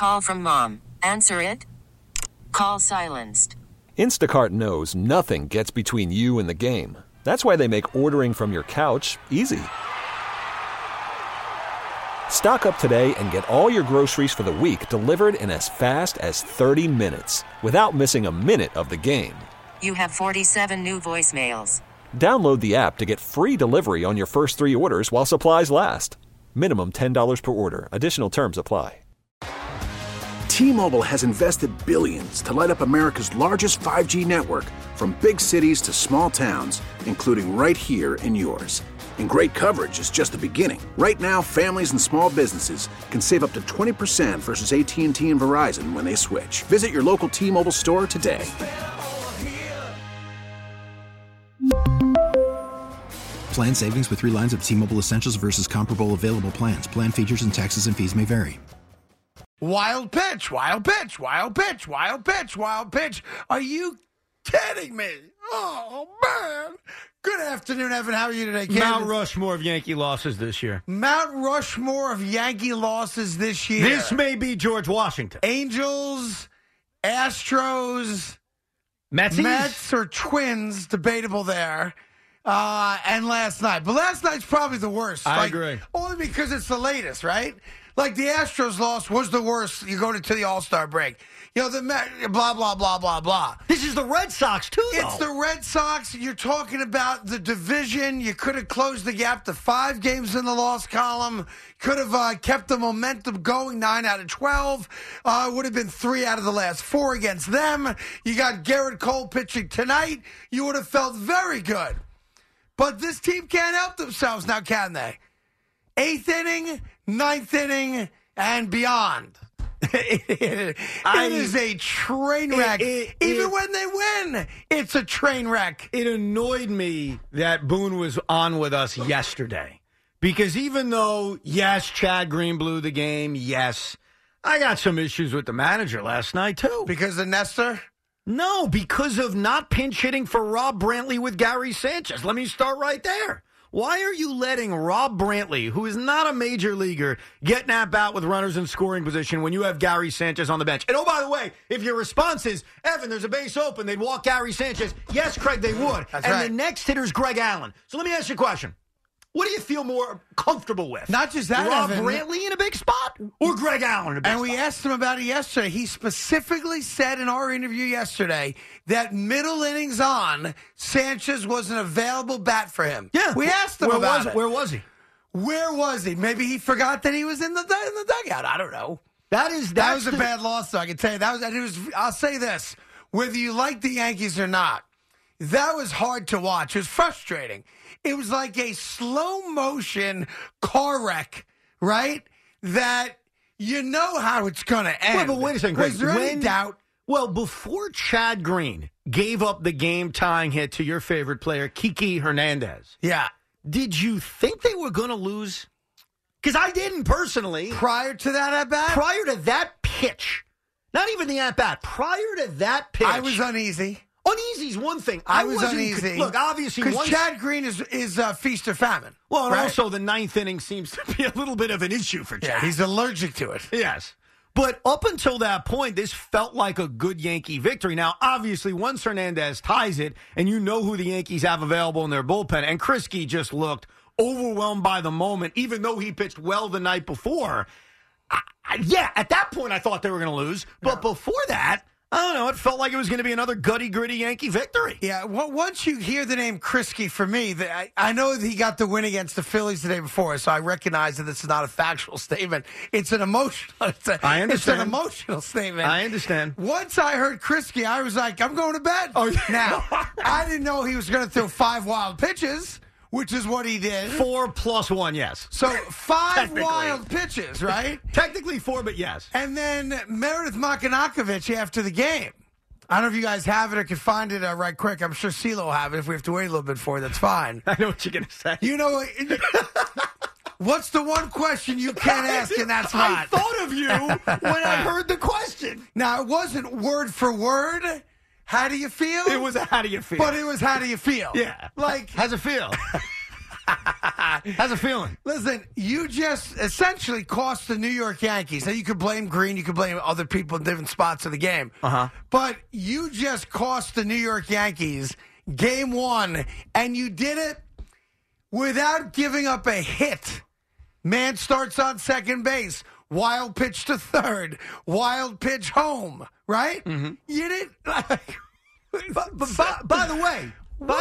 Call from mom. Answer it. Call silenced. Instacart knows nothing gets between you and the game. That's why they make ordering from your couch easy. Stock up today and get all your groceries for the week delivered in as fast as 30 minutes without missing a minute of the game. You have 47 new voicemails. Download the app to get free delivery on your first 3 orders while supplies last. Minimum $10 per order. Additional terms apply. T-Mobile has invested billions to light up America's largest 5G network, from big cities to small towns, including right here in yours. And great coverage is just the beginning. Right now, families and small businesses can save up to 20% versus AT&T and Verizon when they switch. Visit your local T-Mobile store today. Plan savings with 3 lines of T-Mobile Essentials versus comparable available plans. Plan features and taxes and fees may vary. Wild pitch, wild pitch, wild pitch, wild pitch, wild pitch. Are you kidding me? Oh, man. Good afternoon, Evan. How are you today, Kansas? Mount Rushmore of Yankee losses this year. Mount Rushmore of Yankee losses this year. This may be George Washington. Angels, Astros, Metsies? Mets or Twins, debatable there. And last night. But last night's probably the worst. I agree. Only because it's the latest, right? Like the Astros loss was the worst. You go to the All-Star break. You know, the blah, blah, blah, blah, blah. This is the Red Sox, too, though. It's the Red Sox. You're talking about the division. You could have closed the gap to 5 games in the loss column. Could have kept the momentum going, 9 out of 12. Would have been 3 out of the last 4 against them. You got Garrett Cole pitching tonight. You would have felt very good. But this team can't help themselves now, can they? 8th inning, 9th inning, and beyond. It is a train wreck. Even when they win, it's a train wreck. It annoyed me that Boone was on with us yesterday. Because even though, yes, Chad Green blew the game, yes, I got some issues with the manager last night, too. Because of Nestor? No, because of not pinch hitting for Rob Brantley with Gary Sanchez. Let me start right there. Why are you letting Rob Brantley, who is not a major leaguer, get an at-bat with runners in scoring position when you have Gary Sanchez on the bench? And, oh, by the way, if your response is, Evan, there's a base open, they'd walk Gary Sanchez. Yes, Craig, they would. That's and right. The next hitter's Greg Allen. So let me ask you a question. What do you feel more comfortable with? Not just that, Rob Evan. Brantley in a big spot or Greg Allen in a big spot? And we asked him about it yesterday. He specifically said in our interview yesterday that middle innings on, Sanchez was an available bat for him. Yeah. We asked him about it. Where was he? Where was he? Maybe he forgot that he was in the dugout. I don't know. That was a bad loss, though. I can tell you. I'll say this. Whether you like the Yankees or not, that was hard to watch. It was frustrating. It was like a slow-motion car wreck, right? That you know how it's going to end. But wait a second, Greg. Was there any doubt? Well, before Chad Green gave up the game-tying hit to your favorite player, Kiki Hernandez, Yeah. did you think they were going to lose? Because I didn't personally. Prior to that at-bat? Prior to that pitch, not even the at-bat, prior to that pitch. I was uneasy. Uneasy's one thing. I was wasn't uneasy. Look, obviously, because Chad Green is feast or famine. Well, and right? also the 9th inning seems to be a little bit of an issue for Chad. Yeah, he's allergic to it. Yes. But up until that point, this felt like a good Yankee victory. Now, obviously, once Hernandez ties it, and you know who the Yankees have available in their bullpen, and Krisky just looked overwhelmed by the moment, even though he pitched well the night before. At that point, I thought they were going to lose. But before that, I don't know. It felt like it was going to be another gritty Yankee victory. Yeah, once you hear the name Krisky, for me, I know that he got the win against the Phillies the day before, so I recognize that this is not a factual statement. It's an emotional. I understand. It's an emotional statement. I understand. Once I heard Krisky, I was like, I'm going to bed. Oh, now, I didn't know he was going to throw 5 wild pitches, which is what he did. 4 plus 1, yes. So 5 wild pitches, right? Technically 4, but yes. And then Meredith Makanakovich after the game. I don't know if you guys have it or can find it right quick. I'm sure CeeLo will have it. If we have to wait a little bit for it, that's fine. I know what you're going to say. You know, what's the one question you can't ask in that spot? I thought of you when I heard the question. Now, it wasn't word for word. How do you feel? It was a how do you feel? But it was how do you feel? Yeah. Like, how's it feel? How's it feeling? Listen, you just essentially cost the New York Yankees. Now, you could blame Green, you could blame other people in different spots of the game. But you just cost the New York Yankees game one, and you did it without giving up a hit. Man starts on second base. Wild pitch to third. Wild pitch home. Right? You didn't. But by the way,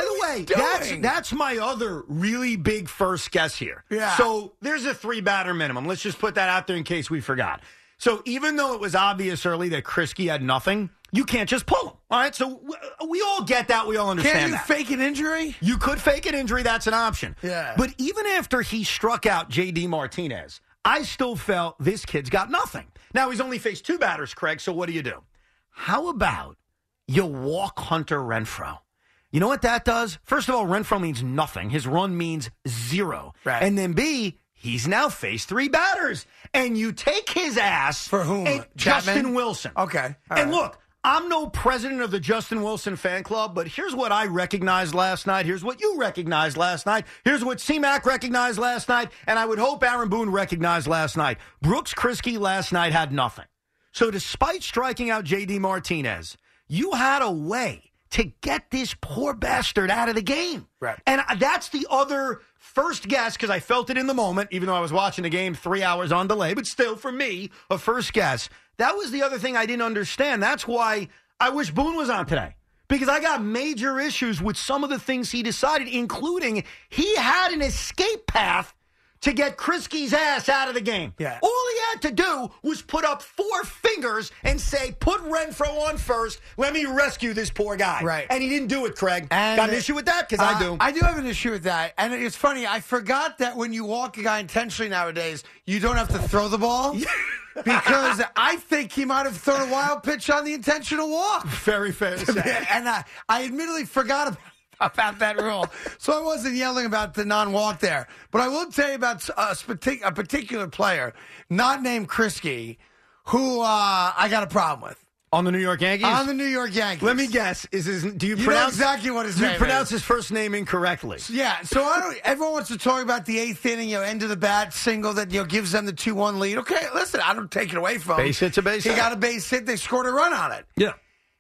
that's my other really big first guess here. Yeah. So there's a 3-batter minimum. Let's just put that out there in case we forgot. So even though it was obvious early that Krisky had nothing, you can't just pull him. All right? So we all get that. We all understand that. Can't you fake an injury? You could fake an injury. That's an option. Yeah. But even after he struck out J.D. Martinez, I still felt this kid's got nothing. Now, he's only faced 2 batters, Craig, so what do? How about you walk Hunter Renfroe? You know what that does? First of all, Renfroe means nothing. His run means 0. Right. And then B, he's now faced 3 batters. And you take his ass. For whom? Justin Wilson. Okay. And look, I'm no president of the Justin Wilson fan club, but here's what I recognized last night. Here's what you recognized last night. Here's what C-Mac recognized last night. And I would hope Aaron Boone recognized last night. Brooks Krisky last night had nothing. So despite striking out J.D. Martinez, you had a way to get this poor bastard out of the game. Right. And that's the other first guess, because I felt it in the moment, even though I was watching the game 3 hours on delay, but still, for me, a first guess. That was the other thing I didn't understand. That's why I wish Boone was on today, because I got major issues with some of the things he decided, including he had an escape path to get Krisky's ass out of the game. Yeah. All he had to do was put up 4 fingers and say, put Renfroe on first. Let me rescue this poor guy. Right. And he didn't do it, Craig. And got an issue with that? Because I do. I do have an issue with that. And it's funny. I forgot that when you walk a guy intentionally nowadays, you don't have to throw the ball. Because I think he might have thrown a wild pitch on the intentional walk. Very fair to say. And I admittedly forgot about that rule. So I wasn't yelling about the non-walk there. But I will tell you about a particular player, not named Krisky, who I got a problem with. On the New York Yankees? On the New York Yankees. Let me guess. Do you know pronounce exactly what his name is? Do you pronounce his first name incorrectly? Yeah. So everyone wants to talk about the 8th inning, end of the bat single that gives them the 2-1 lead. Okay, listen, I don't take it away from him. Base hit's a base hit. He got a base hit. They scored a run on it. Yeah.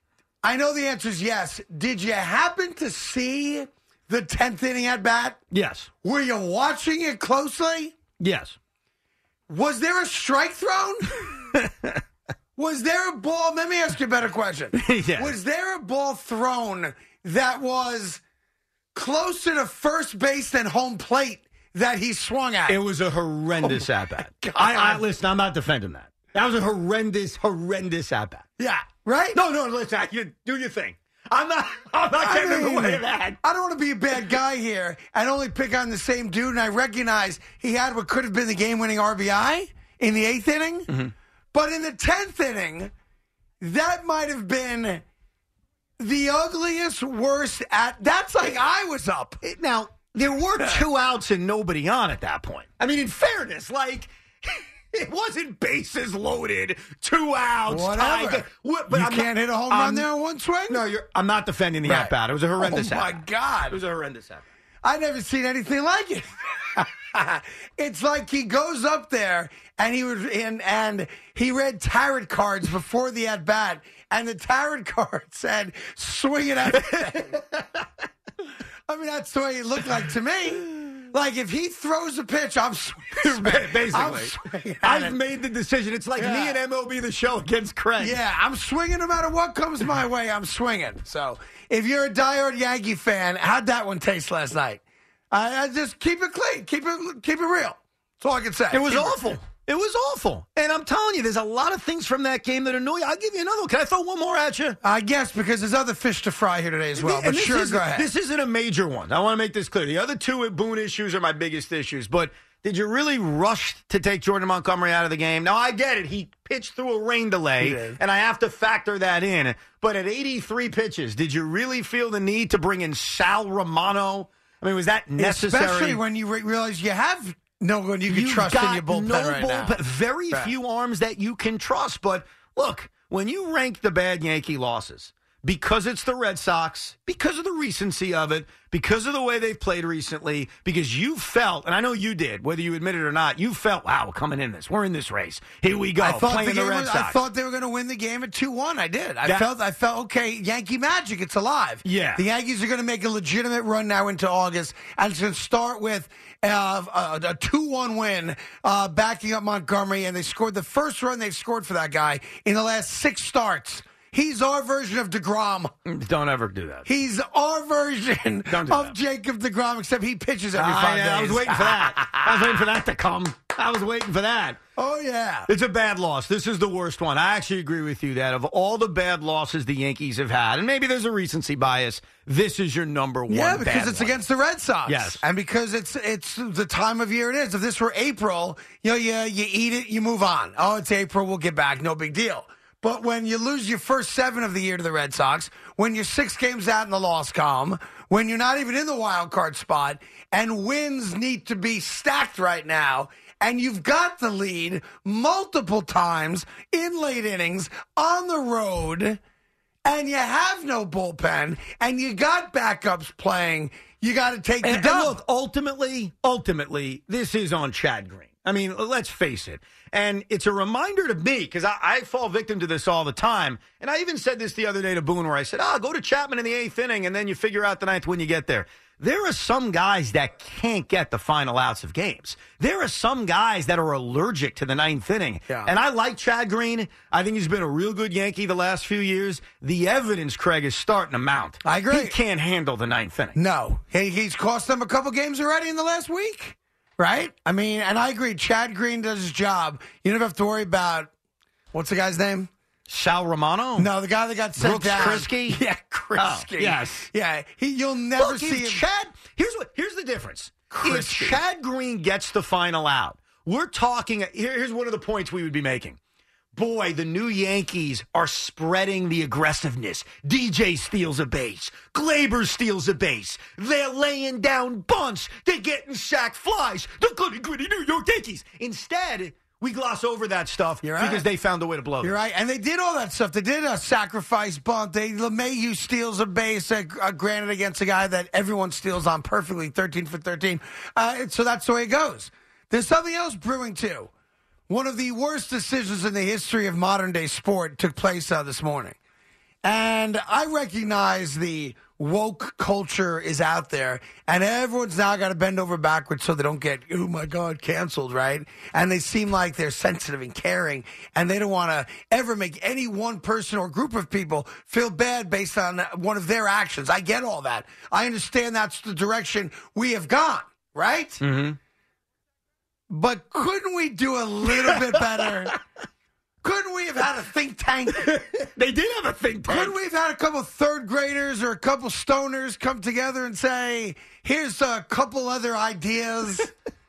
I know the answer is yes. Did you happen to see the 10th inning at bat? Yes. Were you watching it closely? Yes. Was there a strike thrown? Was there a ball? Let me ask you a better question. Yeah. Was there a ball thrown that was closer to first base than home plate that he swung at? It was a horrendous at-bat. Listen, I'm not defending that. That was a horrendous at-bat. Yeah. Right? No, listen, you do your thing. I'm not getting away with that. I don't want to be a bad guy here and only pick on the same dude, and I recognize he had what could have been the game-winning RBI in the 8th inning. Mm-hmm. But in the 10th inning, that might have been the ugliest, worst that's like I was up. Now, there were 2 outs and nobody on at that point. I mean, in fairness, it wasn't bases loaded, 2 outs. Whatever. But you can't hit a home run there in one swing? No, I'm not defending the at-bat. It was a horrendous at-bat. Oh, my God. It was a horrendous at-bat. I've never seen anything like it. It's like he goes up there and he read tarot cards before the at-bat, and the tarot card said, swing it at the I mean, that's the way it looked like to me. Like, if he throws a pitch, I'm swinging. Basically. I've made the decision. It's like me and MLB The Show against Craig. Yeah, I'm swinging no matter what comes my way. I'm swinging. So, if you're a diehard Yankee fan, how'd that one taste last night? I just keep it clean. Keep it real. That's all I can say. It was awful. It was awful. And I'm telling you, there's a lot of things from that game that annoy you. I'll give you another one. Can I throw one more at you? I guess, because there's other fish to fry here today as well. But sure, go ahead. This isn't a major one. I want to make this clear. The other 2 Boone issues are my biggest issues. But did you really rush to take Jordan Montgomery out of the game? Now, I get it. He pitched through a rain delay, and I have to factor that in. But at 83 pitches, did you really feel the need to bring in Sal Romano? I mean, was that necessary? Especially when you realize you have no one you can trust in your bullpen right now. Very few arms that you can trust. But look, when you rank the bad Yankee losses, because it's the Red Sox, because of the recency of it, because of the way they've played recently, because you felt, and I know you did, whether you admit it or not, you felt, wow, we're coming in this. We're in this race. Here we go, playing the Red Sox. I thought they were going to win the game at 2-1. I did. I felt, okay, Yankee magic, it's alive. Yeah. The Yankees are going to make a legitimate run now into August, and it's going to start with a 2-1 win, backing up Montgomery, and they scored the first run they've scored for that guy in the last 6 starts. He's our version of DeGrom. Don't ever do that. He's our version of Jacob DeGrom, except he pitches every 5 days. I was waiting for that. I was waiting for that to come. I was waiting for that. Oh, yeah. It's a bad loss. This is the worst one. I actually agree with you that of all the bad losses the Yankees have had, and maybe there's a recency bias, this is your number one Yeah, because it's one. against the Red Sox. Yes. And because it's the time of year it is. If this were April, you eat it, you move on. Oh, it's April, we'll get back, no big deal. But when you lose your first 7 of the year to the Red Sox, when you're 6 games out in the loss column, when you're not even in the wild card spot, and wins need to be stacked right now, and you've got the lead multiple times in late innings on the road, and you have no bullpen, and you got backups playing, you got to take the dub. And look, ultimately, this is on Chad Green. I mean, let's face it. And it's a reminder to me, because I fall victim to this all the time. And I even said this the other day to Boone, where I said, go to Chapman in the 8th inning, and then you figure out the 9th when you get there. There are some guys that can't get the final outs of games. There are some guys that are allergic to the 9th inning. Yeah. And I like Chad Green. I think he's been a real good Yankee the last few years. The evidence, Craig, is starting to mount. I agree. He can't handle the 9th inning. No. He's cost them a couple games already in the last week. Right? I mean, and I agree. Chad Green does his job. You never have to worry about, what's the guy's name? Sal Romano? No, the guy that got sent Brooks down. Krisky? Yeah, Krisky. Oh, yes. Yeah, you'll never see him. Chad, here's the difference. Krisky. If Chad Green gets the final out, we're talking, here's one of the points we would be making. Boy, the new Yankees are spreading the aggressiveness. DJ steals a base. Glaber steals a base. They're laying down bunts. They're getting sack flies. The good and gritty New York Yankees. Instead, we gloss over that stuff because they found a way to blow You're them. right. And they did all that stuff. They did a sacrifice bunt. LeMahieu steals a base, granted against a guy that everyone steals on perfectly, 13 for 13. So that's the way it goes. There's something else brewing, too. One of the worst decisions in the history of modern-day sport took place this morning. And I recognize the woke culture is out there, and everyone's now got to bend over backwards so they don't get, oh, my God, canceled, right? And they seem like they're sensitive and caring, and they don't want to ever make any one person or group of people feel bad based on one of their actions. I get all that. I understand that's the direction we have gone, right? Mm-hmm. But couldn't we do a little bit better? Couldn't we have had a think tank? They did have a think tank. Couldn't we have had a couple third graders or a couple stoners come together and say, here's a couple other ideas?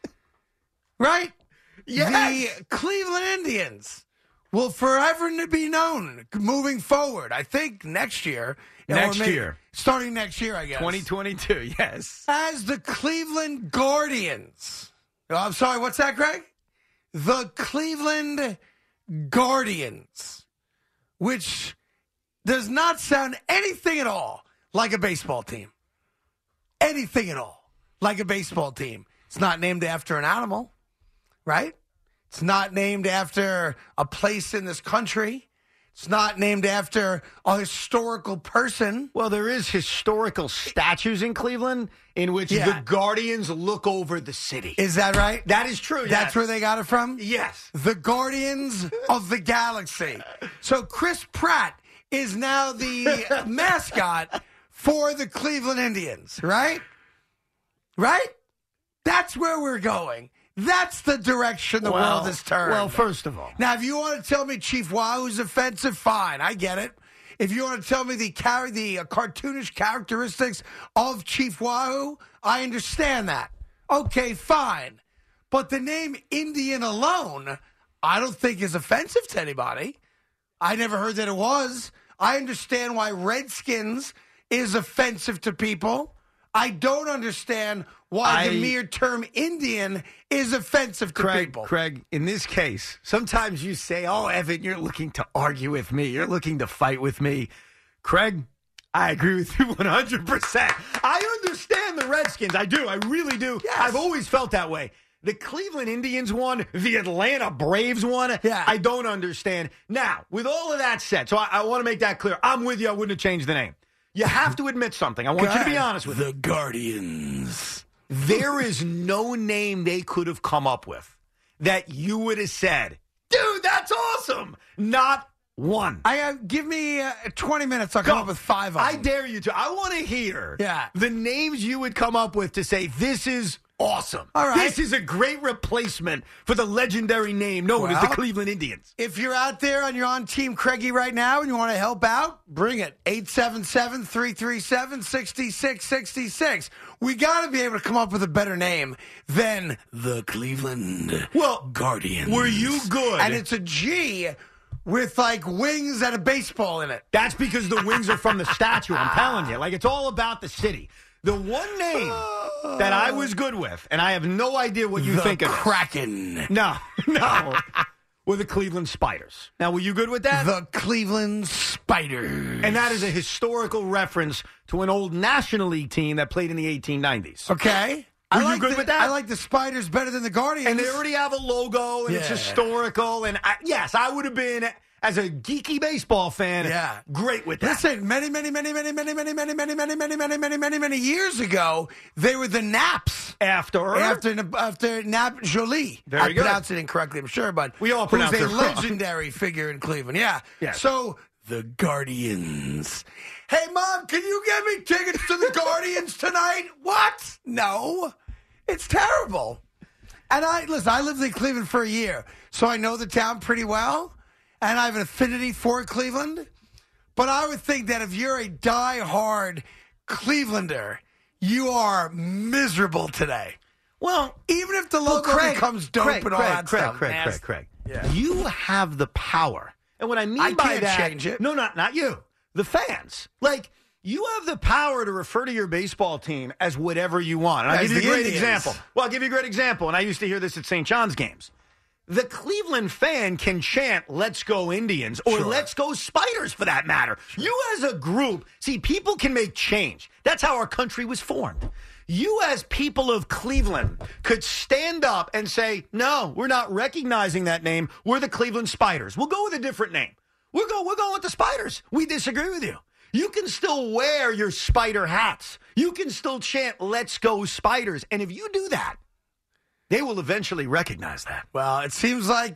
Right? Yes. The Cleveland Indians will forever be known moving forward. I think next year. Starting next year, I guess. 2022, yes. As the Cleveland Guardians. Oh, I'm sorry, what's that, Greg? The Cleveland Guardians, which does not sound anything at all like a baseball team. Anything at all like a baseball team. It's not named after an animal, right? It's not named after a place in this country. It's not named after a historical person. Well, there is historical statues in Cleveland in which the Guardians look over the city. Is that right? That is true. That's where they got it from? Yes. The Guardians of the Galaxy. So Chris Pratt is now the mascot for the Cleveland Indians, right? Right? That's where we're going. That's the direction the world has turned. Well, first of all. Now, if you want to tell me Chief Wahoo's offensive, fine. I get it. If you want to tell me the cartoonish characteristics of Chief Wahoo, I understand that. Okay, fine. But the name Indian alone, I don't think is offensive to anybody. I never heard that it was. I understand why Redskins is offensive to people. I don't understand why the mere term Indian is offensive to people. Craig, in this case, sometimes you say, oh, Evan, you're looking to argue with me. You're looking to fight with me. Craig, I agree with you 100%. I understand the Redskins. I do. I really do. Yes. I've always felt that way. The Cleveland Indians one, the Atlanta Braves one, I don't understand. Now, with all of that said, so I want to make that clear. I'm with you. I wouldn't have changed the name. You have to admit something. I want you to be honest with me. The Guardians. There is no name they could have come up with that you would have said, dude, that's awesome. Not one. Give me 20 minutes. I'll come up with 5 of them. I dare you to. I want to hear Yeah. the names you would come up with to say, this is awesome. All right. This is a great replacement for the legendary name known as the Cleveland Indians. If you're out there and you're on Team Craigie right now and you want to help out, bring it. 877-337-6666. We got to be able to come up with a better name than the Cleveland Guardians. Were you good? And it's a G with like wings and a baseball in it. That's because the wings are from the statue. I'm telling you. Like, it's all about the city. The one name that I was good with, and I have no idea what you think of it. Kraken. No. Were the Cleveland Spiders. Now, were you good with that? The Cleveland Spiders. And that is a historical reference to an old National League team that played in the 1890s. Okay. Were you good with that? I like the Spiders better than the Guardians. And they already have a logo, and it's historical. And yes, I would have been, as a geeky baseball fan, great with that. Listen, many years ago, they were the Naps. After Nap Jolie. Very good. I pronounced it incorrectly, I'm sure, but we all pronounce it who's a wrong. legendary figure in Cleveland. Yeah. So, the Guardians. Hey, Mom, can you get me tickets to the Guardians tonight? What? No. It's terrible. And I lived in Cleveland for a year, so I know the town pretty well. And I have an affinity for Cleveland. But I would think that if you're a die-hard Clevelander, you are miserable today. Well, even if the logo becomes dope and all that stuff. Craig. Yeah. You have the power. And what I mean I by can't that... change it. No, not you. The fans. Like, you have the power to refer to your baseball team as whatever you want. And I'll give you a great example. Well, I'll give you a great example. And I used to hear this at St. John's games. The Cleveland fan can chant, "Let's go Indians," or "Let's go Spiders," for that matter. Sure. You as a group, see, people can make change. That's how our country was formed. You as people of Cleveland could stand up and say, no, we're not recognizing that name. We're the Cleveland Spiders. We'll go with a different name. We're going with the Spiders. We disagree with you. You can still wear your Spider hats. You can still chant, "Let's go Spiders." And if you do that, they will eventually recognize that. Well, it seems like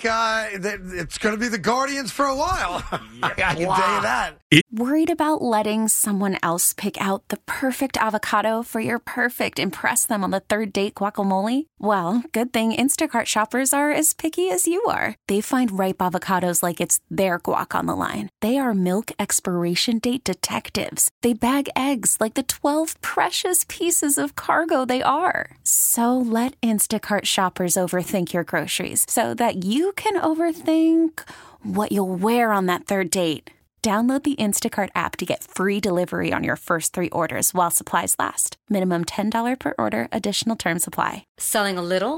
it's going to be the Guardians for a while. I can tell you that. Worried about letting someone else pick out the perfect avocado for your perfect impress them on the third date guacamole? Well, good thing Instacart shoppers are as picky as you are. They find ripe avocados like it's their guac on the line. They are milk expiration date detectives. They bag eggs like the 12 precious pieces of cargo they are. So let Instacart shoppers overthink your groceries so that you can overthink what you'll wear on that third date. Download the Instacart app to get free delivery on your first 3 orders while supplies last. Minimum $10 per order. Additional terms apply. Selling a little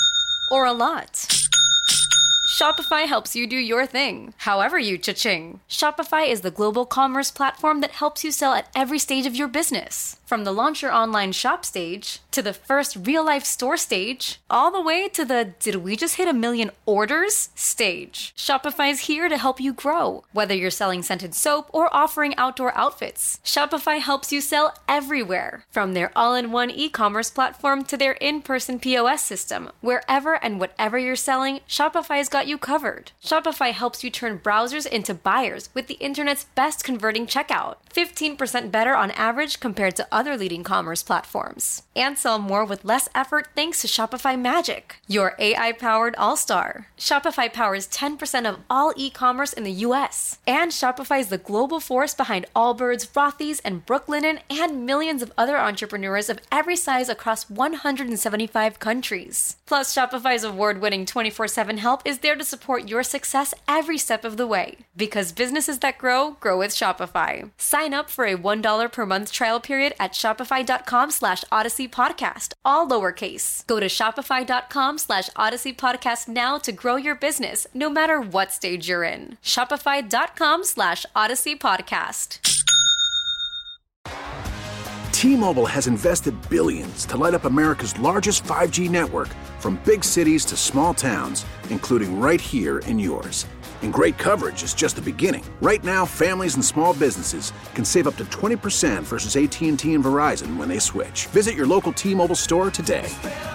or a lot? Shopify helps you do your thing, however you cha-ching. Shopify is the global commerce platform that helps you sell at every stage of your business. From the launch your online shop stage, to the first real-life store stage, all the way to the "did we just hit 1 million orders" stage. Shopify's here to help you grow. Whether you're selling scented soap or offering outdoor outfits, Shopify helps you sell everywhere. From their all-in-one e-commerce platform to their in-person POS system, wherever and whatever you're selling, Shopify's got you covered. Shopify helps you turn browsers into buyers with the internet's best converting checkout. 15% better on average compared to other leading commerce platforms. And sell more with less effort thanks to Shopify Magic, your AI-powered all-star. Shopify powers 10% of all e-commerce in the U.S. And Shopify is the global force behind Allbirds, Rothy's, and Brooklinen, and millions of other entrepreneurs of every size across 175 countries. Plus, Shopify's award-winning 24/7 help is there to support your success every step of the way. Because businesses that grow with Shopify. Sign up for a $1 per month trial period at shopify.com/Odyssey Podcast, all lowercase. Go to shopify.com/Odyssey Podcast now to grow your business, no matter what stage you're in. Shopify.com/Odyssey Podcast. T-Mobile has invested billions to light up America's largest 5G network, from big cities to small towns, including right here in yours. And great coverage is just the beginning. Right now, families and small businesses can save up to 20% versus AT&T and Verizon when they switch. Visit your local T-Mobile store today.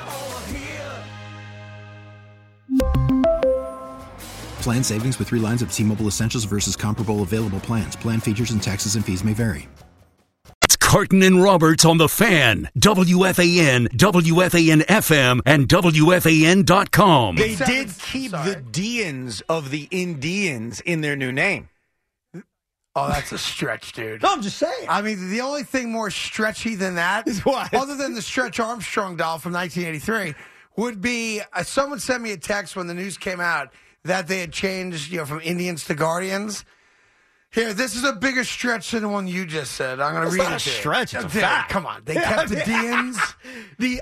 Plan savings with 3 lines of T-Mobile Essentials versus comparable available plans. Plan features and taxes and fees may vary. It's Carton and Roberts on The Fan, WFAN, WFAN-FM, and WFAN.com. They did keep the Deans of the Indians in their new name. Oh, that's a stretch, dude. No, I'm just saying. I mean, the only thing more stretchy than that, is what? Other than the Stretch Armstrong doll from 1983, would be someone sent me a text when the news came out that they had changed, from Indians to Guardians. Here, this is a bigger stretch than the one you just said. I'm going to read it. It's not a stretch. It's a Dude, fact. Come on. They kept the Deans. The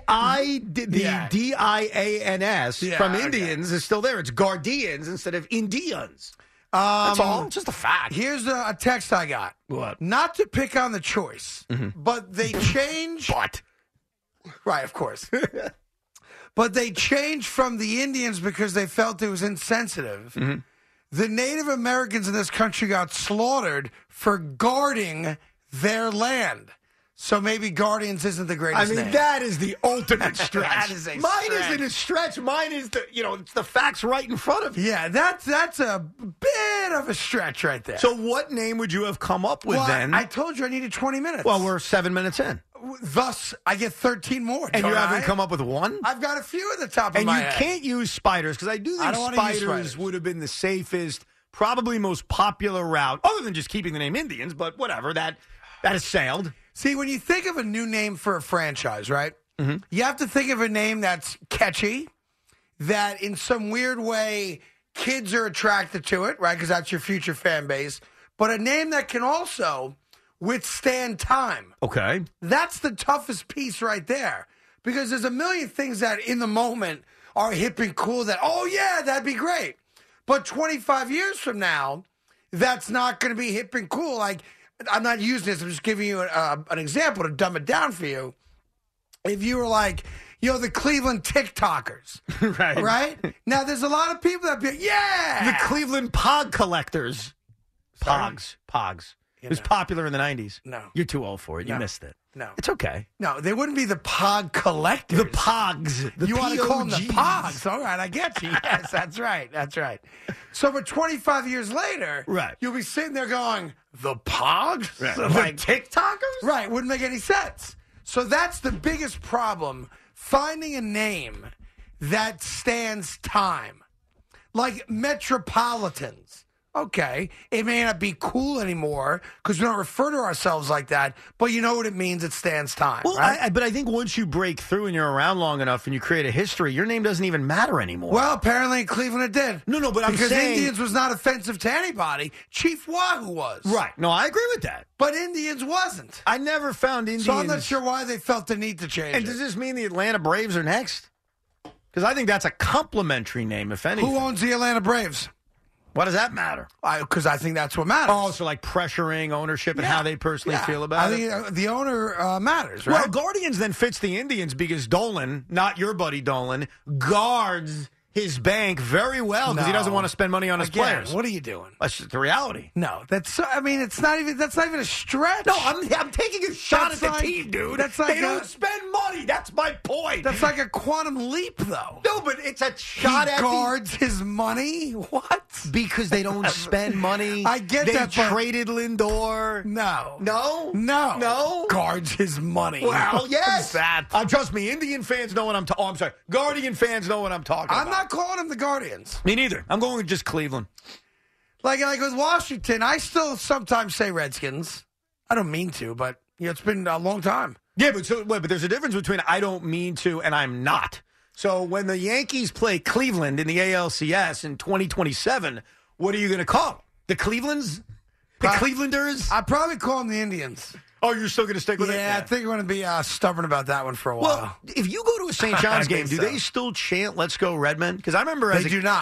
D-I-A-N-S from Indians is still there. It's Guardians instead of Indians. That's all. It's just a fact. Here's a text I got. What? Not to pick on the choice, but they changed. But. Right, of course. But they changed from the Indians because they felt it was insensitive. Mm-hmm. The Native Americans in this country got slaughtered for guarding their land. So maybe Guardians isn't the greatest name. That is the ultimate stretch. That is a Mine stretch. isn't a stretch. Mine is it's the facts right in front of you. Yeah, that's a bit of a stretch right there. So what name would you have come up with then? I told you I needed 20 minutes. Well, we're 7 minutes in. Thus, I get 13 more. And you haven't come up with one? I've got a few at the top of and my you head. can't use spiders, because I do think spiders would have been the safest, probably most popular route, other than just keeping the name Indians, but whatever, that has sailed. See, when you think of a new name for a franchise, right, you have to think of a name that's catchy, that in some weird way kids are attracted to it, right, because that's your future fan base, but a name that can also withstand time. Okay. That's the toughest piece right there, because there's a million things that in the moment are hip and cool that, oh, yeah, that'd be great. But 25 years from now, that's not going to be hip and cool. Like, I'm not using this. I'm just giving you an example to dumb it down for you. If you were like, the Cleveland TikTokers. Right? Now, there's a lot of people that be, yeah! The Cleveland Pog Collectors. Pogs. It was popular in the 90s. No. You're too old for it. You No. missed it. No. It's okay. No, they wouldn't be the Pog Collectors. The Pogs. You want to call them the POGs. Pogs. All right, I get you. Yes, that's right. That's right. So, but 25 years later, right, you'll be sitting there going, the Pogs? Right. So, The TikTokers? Right, wouldn't make any sense. So that's the biggest problem, finding a name that stands time. Like Metropolitans. Okay, it may not be cool anymore because we don't refer to ourselves like that, but you know what it means. It stands time. Well, right? but I think once you break through and you're around long enough and you create a history, your name doesn't even matter anymore. Well, apparently in Cleveland it did. No, but I'm because saying... Indians was not offensive to anybody. Chief Wahoo was. Right. No, I agree with that. But Indians wasn't. I never found Indians... So I'm not sure why they felt the need to change And it. does this mean the Atlanta Braves are next? Because I think that's a complimentary name, if anything. Who owns the Atlanta Braves? Why does that matter? Because I think that's what matters. Oh, so like pressuring ownership and how they personally feel about it? I think the owner matters, right? Well, Guardians then fits the Indians because Dolan, not your buddy Dolan, guards his bank very well because he doesn't want to spend money on his players. What are you doing? That's just the reality. No, that's not even a stretch. No, I'm taking a shot That's at the like- team, dude. that's like they don't spend money. That's my point. That's like a quantum leap, though. No, but it's a shot He at guards his money? What? because they don't spend money. I get they that, but- traded Lindor. No. No. Guards his money. Well, yes. That. Trust me, Indian fans know what I'm talking. Oh, I'm sorry. Guardian fans know what I'm talking about. I'm not calling them the Guardians. Me neither. I'm going with just Cleveland. Like with Washington, I still sometimes say Redskins. I don't mean to, but it's been a long time. Yeah, but there's a difference between I don't mean to and I'm not. So when the Yankees play Cleveland in the ALCS in 2027, what are you going to call them? The Clevelands? The Clevelanders? I'd probably call them the Indians. Oh, you're still going to stick with it? Yeah, I think I'm going to be stubborn about that one for a while. Well, if you go to a St. John's I game, think do so. they still chant "Let's go Redmen"? Because I remember They do not.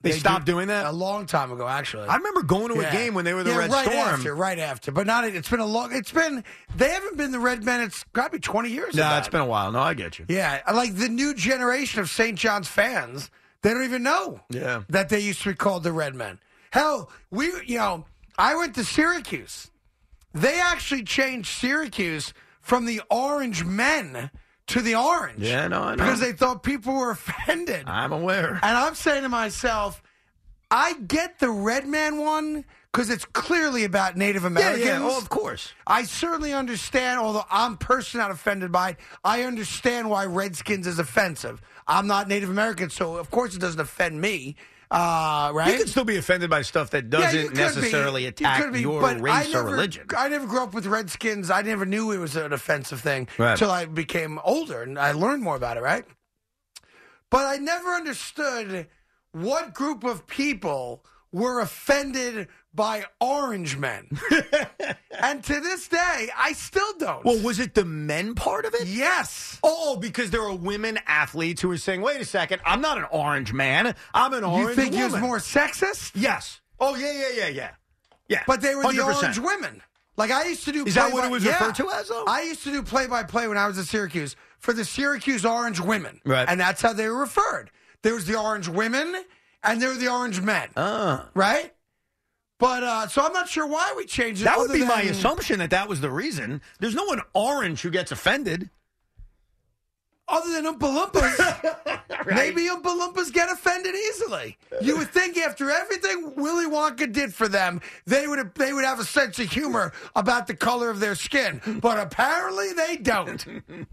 They stopped doing that? A long time ago, actually. I remember going to a game when they were the Red Storm. Right after. But they haven't been the Red Men, it's got to be 20 years. No, it's been a while. No, I get you. Yeah, like the new generation of St. John's fans, they don't even know that they used to be called the Red Men. Hell, I went to Syracuse. They actually changed Syracuse from the Orange Men to the Orange. Yeah, no, I know. Because they thought people were offended. I'm aware. And I'm saying to myself, I get the Red Man one because it's clearly about Native Americans. Yeah, oh, of course. I certainly understand, although I'm personally not offended by it, I understand why Redskins is offensive. I'm not Native American, so of course it doesn't offend me. Right? You can still be offended by stuff that doesn't necessarily attack your race or religion. I never grew up with Redskins. I never knew it was an offensive thing until I became older and I learned more about it, right? But I never understood what group of people were offended by Orange Men. And to this day, I still don't. Well, was it the men part of it? Yes. Oh, because there are women athletes who are saying, wait a second, I'm not an orange man. I'm an orange woman. You think he was more sexist? Yes. Oh, yeah. But they were 100%. the orange women. Like I used to do Is that what it was referred to as, though? I used to do play-by-play when I was at Syracuse for the Syracuse Orange Women. Right. And that's how they were referred. There was the Orange Women and there were the Orange Men. Right? But, so I'm not sure why we changed it. That would be my assumption that was the reason. There's no one orange who gets offended. Other than Oompa Loompas. Right. Maybe Oompa Loompas get offended easily. You would think after everything Willy Wonka did for them, they would have a sense of humor about the color of their skin. But apparently they don't.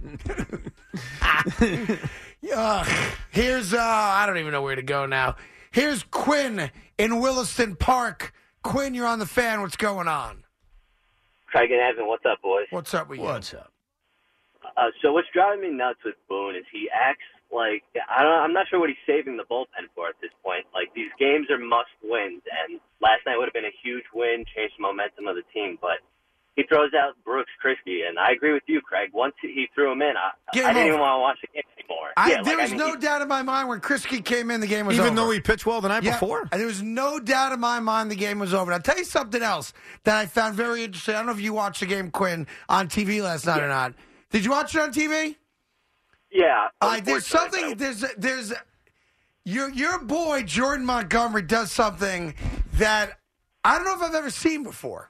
Here's, I don't even know where to go now. Here's Quinn in Williston Park. Quinn, you're on the Fan. What's going on? Craig and Evan, what's up, boys? What's up with you? What's up? So what's driving me nuts with Boone is he acts like I'm not sure what he's saving the bullpen for at this point. Like, these games are must-wins, and last night would have been a huge win, changed the momentum of the team, but he throws out Brooks Kriske, and I agree with you, Craig. Once he threw him in, I didn't even want to watch the game anymore. There was no doubt in my mind when Kriske came in, the game was over. Even though he pitched well the night before? There was no doubt in my mind the game was over. And I'll tell you something else that I found very interesting. I don't know if you watched the game, Quinn, on TV last night or not. Did you watch it on TV? Yeah. There's something. There's your boy Jordan Montgomery does something that I don't know if I've ever seen before.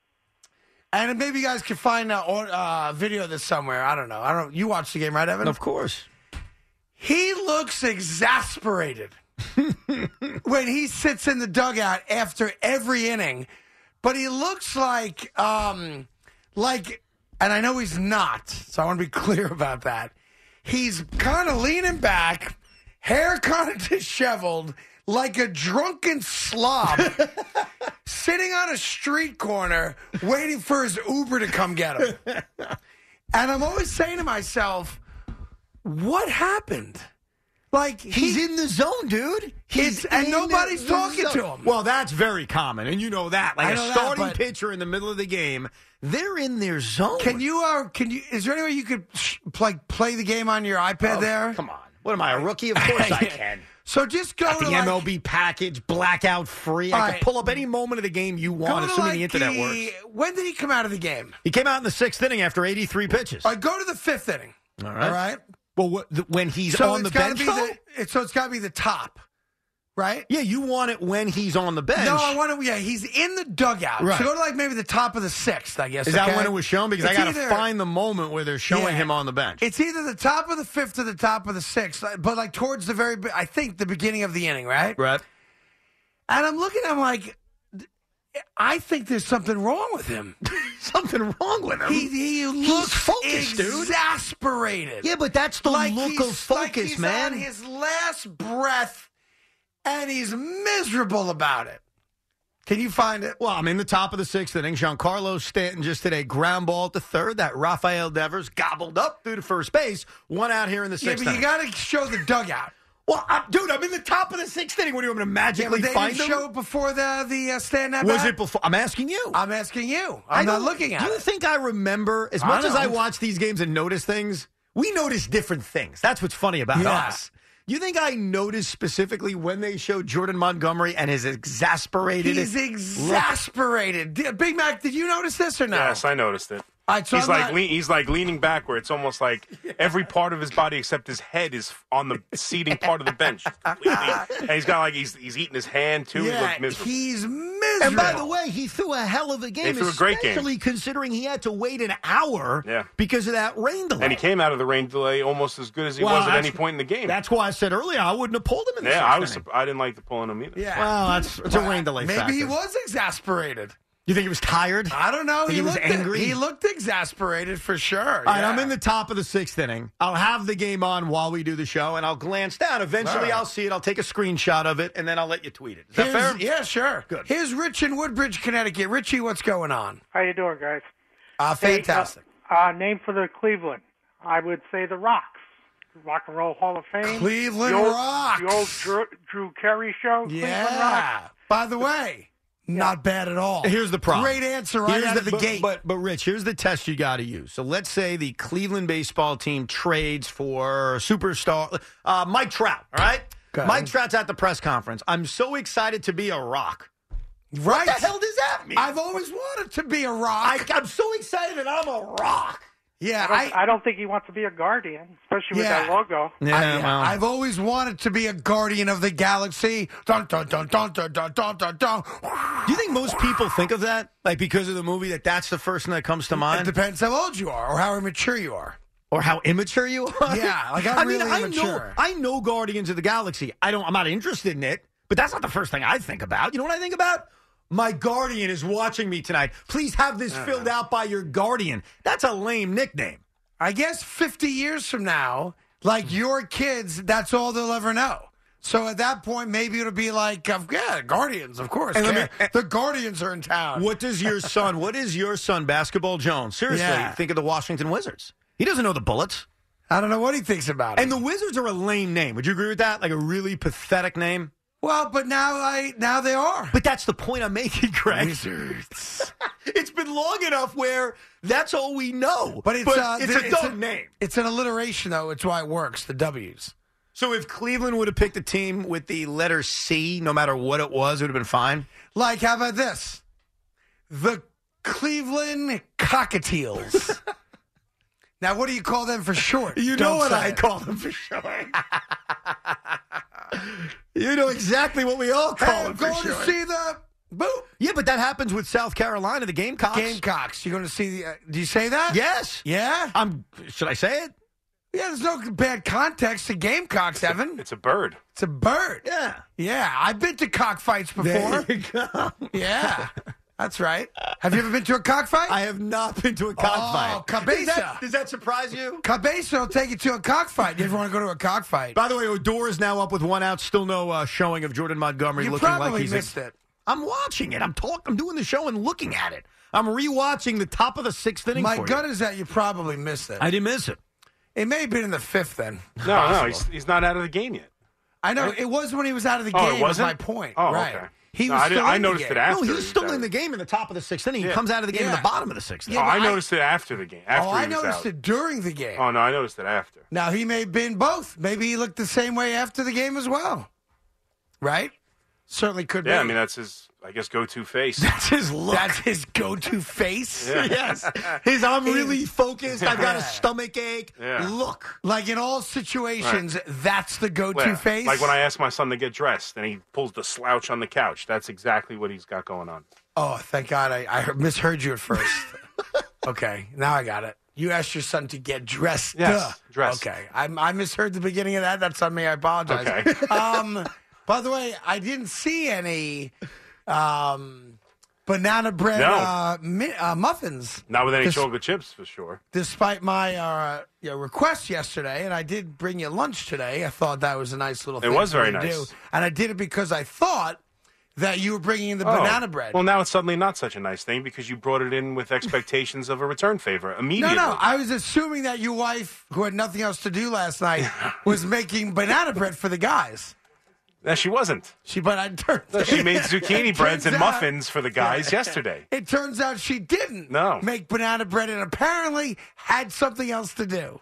And maybe you guys can find a video of this somewhere. I don't know. You watched the game, right, Evan? Of course. He looks exasperated when he sits in the dugout after every inning. But he looks like, and I know he's not, so I want to be clear about that. He's kind of leaning back, hair kind of disheveled, like a drunken slob, sitting on a street corner waiting for his Uber to come get him. And I'm always saying to myself, what happened? Like, he's in the zone, dude. And nobody's talking to him. Well, that's very common, and you know that. Like a starting pitcher in the middle of the game, they're in their zone. Can you? Is there any way you could play the game on your iPad there? Come on. What am I, a rookie? Of course I can. So just go to the MLB package, blackout free. I can pull up any moment of the game you want, assuming the internet works. When did he come out of the game? He came out in the 6th inning after 83 pitches. All right, go to the 5th inning. All right. Well, when he's so on the bench, so it's got to be the top, right? Yeah, you want it when he's on the bench. No, I want it. Yeah, he's in the dugout. Right. So go to maybe the top of the 6th, I guess. Is that when it was shown? Because I got to find the moment where they're showing him on the bench. It's either the top of the 5th or the top of the 6th, but towards the I think the beginning of the inning, right? Right. And I'm looking, I'm like, I think there's something wrong with him. Something wrong with him? He looks focused, exasperated. Yeah, but that's the look of focus, he's man. On his last breath, and he's miserable about it. Can you find it? Well, I'm in the top of the 6th inning. Giancarlo Stanton just hit a ground ball at the 3rd that Rafael Devers gobbled up through to first base. One out here in the 6th inning. Yeah, but you got to show the dugout. Well, dude, I'm in the top of the 6th inning. What do you want me to magically find them? They didn't show it before the stand up. Was it before? I'm asking you. I'm asking you. I'm not looking at it. Do you think I remember, as much as I watch these games and notice things, we notice different things. That's what's funny about us. You think I noticed specifically when they showed Jordan Montgomery and his exasperated? He's exasperated. Big Mac, did you notice this or no? Yes, I noticed it. So he's like leaning backward. It's almost like every part of his body except his head is on the seating part of the bench. And he's got like he's eating his hand too. Yeah, he looked miserable. he's miserable. And by the way, he threw a hell of a game. He threw a great game. Especially considering he had to wait an hour because of that rain delay. And he came out of the rain delay almost as good as he was at any point in the game. That's why I said earlier I wouldn't have pulled him in the sixth inning. I didn't like the pulling him either. Yeah. Well, it's a rain delay Maybe factor. he was exasperated. You think he was tired? I don't know. He was angry? He looked exasperated for sure. All right, I'm in the top of the sixth inning. I'll have the game on while we do the show, and I'll glance down. Eventually, I'll see it. I'll take a screenshot of it, and then I'll let you tweet it. Is that fair? Yeah, sure. Good. Here's Rich in Woodbridge, Connecticut. Richie, what's going on? How you doing, guys? Fantastic. Name for the Cleveland. I would say the Rocks. Rock and Roll Hall of Fame. Cleveland the old, Rocks. The old Drew Carey show. Yeah. Cleveland Rocks. By the way, not bad at all. Here's the problem. Great answer right out of the gate. But Rich, here's the test you got to use. So let's say the Cleveland baseball team trades for superstar Mike Trout, all right? Mike Trout's at the press conference. I'm so excited to be a Rock. Right. What the hell does that mean? I've always wanted to be a Rock. I'm so excited that I'm a Rock. Yeah, I don't think he wants to be a Guardian, especially with that logo. I've always wanted to be a Guardian of the Galaxy. Dun, dun, dun, dun, dun, dun, dun, dun, dun. Do you think most people think of that? Like because of the movie that's the first thing that comes to mind? It depends how old you are or how immature you are. Or how immature you are? Yeah, like I'm really immature. I know Guardians of the Galaxy. I'm not interested in it, but that's not the first thing I think about. You know what I think about? My Guardian is watching me tonight. Please have this filled out by your Guardian. That's a lame nickname. I guess 50 years from now, like your kids, that's all they'll ever know. So at that point, maybe it'll be like, Guardians, of course. The Guardians are in town. What is your son, Basketball Jones? Seriously, think of the Washington Wizards. He doesn't know the Bullets. I don't know what he thinks about it. And the Wizards are a lame name. Would you agree with that? Like a really pathetic name? Well, but now they are. But that's the point I'm making, Greg. Wizards. It's been long enough where that's all we know. But it's a dumb name. It's an alliteration, though. It's why it works, the W's. So if Cleveland would have picked a team with the letter C, no matter what it was, it would have been fine? Like, how about this? The Cleveland Cockatiels. Now, what do you call them for short? You know what I call them for short. You know exactly what we all call them for short. I'm going to see the boop. Yeah, but that happens with South Carolina, the Gamecocks. Gamecocks. You're going to see the. Do you say that? Yes. Yeah? Should I say it? Yeah, there's no bad context to Gamecocks, Evan. It's a bird. It's a bird. Yeah. Yeah, I've been to cockfights before. There you go. Yeah. That's right. Have you ever been to a cockfight? I have not been to a cockfight. Oh, Cabeza. Does that surprise you? Cabeza will take you to a cockfight. You ever want to go to a cockfight? By the way, Odor is now up with one out. Still no showing of Jordan Montgomery. You looking like probably he's missed it. I'm watching it. I'm doing the show and looking at it. I'm rewatching the top of the sixth inning. My gut is that you probably missed it. I didn't miss it. It may have been in the fifth then. No, he's not out of the game yet. I know. It was when he was out of the game. It wasn't? Was my point. Oh, right. okay. He was still I in noticed the it game. after. No, he's still in the game in the top of the sixth inning. He comes out of the game in the bottom of the sixth inning. I noticed it after the game. I noticed it during the game. Oh, no, I noticed it after. Now, he may have been both. Maybe he looked the same way after the game as well. Right? Certainly could be. Yeah, I mean, that's his, I guess, go-to face. That's his look. That's his go-to face? Yeah. Yes. I'm really focused. I've got a stomach ache. Yeah. Look. Like in all situations, that's the go-to face? Like when I ask my son to get dressed and he pulls the slouch on the couch. That's exactly what he's got going on. Oh, thank God. I misheard you at first. Okay, now I got it. You asked your son to get dressed. Yes, dressed. Okay, I misheard the beginning of that. That's on me. I apologize. Okay. By the way, I didn't see any banana bread muffins. Not with any chocolate chips, for sure. Despite my request yesterday, and I did bring you lunch today. I thought that was a nice little thing. It was for me very to nice. do. And I did it because I thought that you were bringing in the banana bread. Well, now it's suddenly not such a nice thing because you brought it in with expectations of a return favor immediately. No, I was assuming that your wife, who had nothing else to do last night, was making banana bread for the guys. No, she wasn't. She made zucchini breads and muffins for the guys yesterday. It turns out she didn't make banana bread and apparently had something else to do.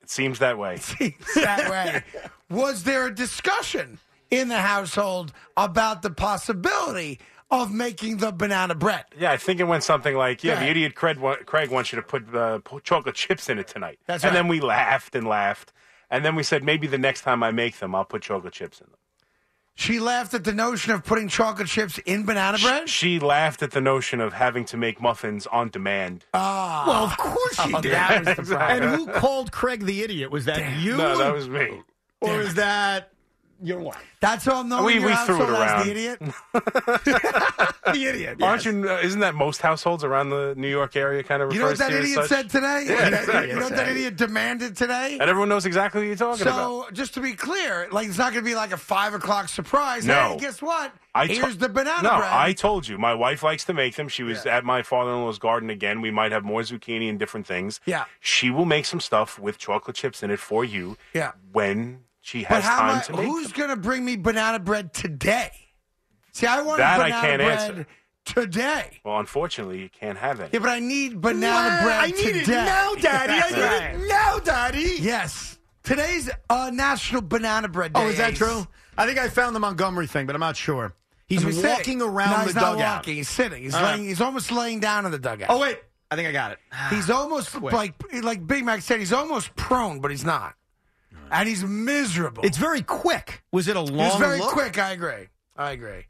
It seems that way. That way. Was there a discussion in the household about the possibility of making the banana bread? Yeah, I think it went something like, Yeah. the idiot Craig wants you to put chocolate chips in it tonight. That's and right. then we laughed and laughed. And then we said, maybe the next time I make them, I'll put chocolate chips in them. She laughed at the notion of putting chocolate chips in banana bread? She laughed at the notion of having to make muffins on demand. Ah. Well, of course she did. That was the problem. And who called Craig the idiot? Was that you? No, that was me. Or is that your wife? That's all known We in your threw it household as around. the idiot? The idiot. Aren't you? Isn't that most households around the New York area kind of You know what refers that to as idiot such? said today? Yeah, You know what that idiot demanded today? And everyone knows exactly what you're talking about. So, just to be clear, like it's not going to be like a 5 o'clock surprise. No. Hey, guess what? I Here's the banana No, bread. I told you. My wife likes to make them. She was at my father-in-law's garden again. We might have more zucchini and different things. Yeah. She will make some stuff with chocolate chips in it for you. Yeah. When she But has how time am I, to make who's them. going to bring me banana bread today? See, I want That I banana can't bread answer. today. Well, unfortunately, you can't have any. Yeah, but I need banana bread I need today. it now, Daddy. I need it now, Daddy. Yes. Today's National Banana Bread Day. Oh, is that Ace. true? I think I found the Montgomery thing, but I'm not sure. He's Let me see. walking around No, the he's not dugout. walking. He's sitting. He's All laying. right. He's almost laying down in the dugout. Oh, wait. I think I got it. He's almost like Big Mac said. He's almost prone, but he's not. And he's miserable. It's very quick. Was it a long It's very look? quick. I agree.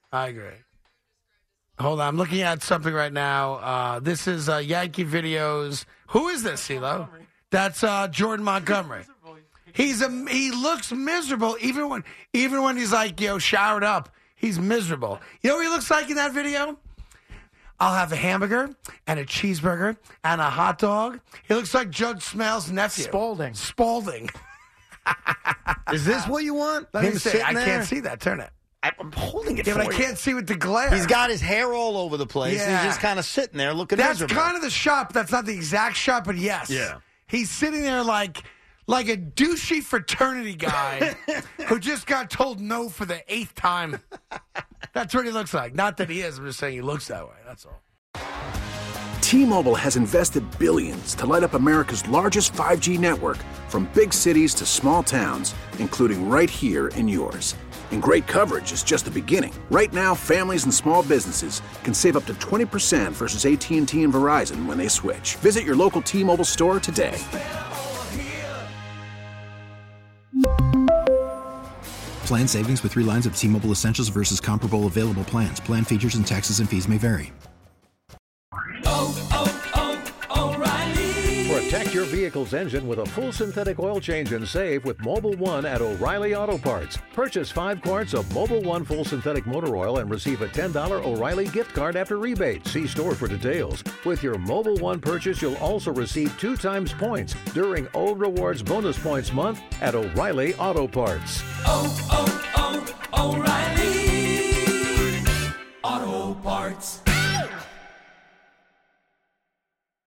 Hold on. I'm looking at something right now. This is Yankee Videos. Who is this, CeeLo? That's Jordan Montgomery. He looks miserable even when he's like, showered up. He's miserable. You know what he looks like in that video? I'll have a hamburger and a cheeseburger and a hot dog. He looks like Judge Smail's nephew. Spalding. Is this what you want? Let me Him see. sitting I there? can't see that. Turn it. I'm holding it Yeah, for but I you. can't see with the glare. He's got his hair all over the place. And Yeah. he's just kind of sitting there looking That's miserable. kind of the shot. That's not the exact shot, but yes. Yeah. He's sitting there like a douchey fraternity guy who just got told no for the 8th time. That's what he looks like. Not that he is. I'm just saying he looks that way. That's all. T-Mobile has invested billions to light up America's largest 5G network, from big cities to small towns, including right here in yours. And great coverage is just the beginning. Right now, families and small businesses can save up to 20% versus AT&T and Verizon when they switch. Visit your local T-Mobile store today. Plan savings with 3 lines of T-Mobile Essentials versus comparable available plans. Plan features and taxes and fees may vary. Protect your vehicle's engine with a full synthetic oil change and save with Mobile One at O'Reilly Auto Parts. Purchase 5 quarts of Mobile One full synthetic motor oil and receive a $10 O'Reilly gift card after rebate. See store for details. With your Mobile One purchase, you'll also receive 2 times points during O Rewards Bonus Points Month at O'Reilly Auto Parts. O'Reilly Auto Parts.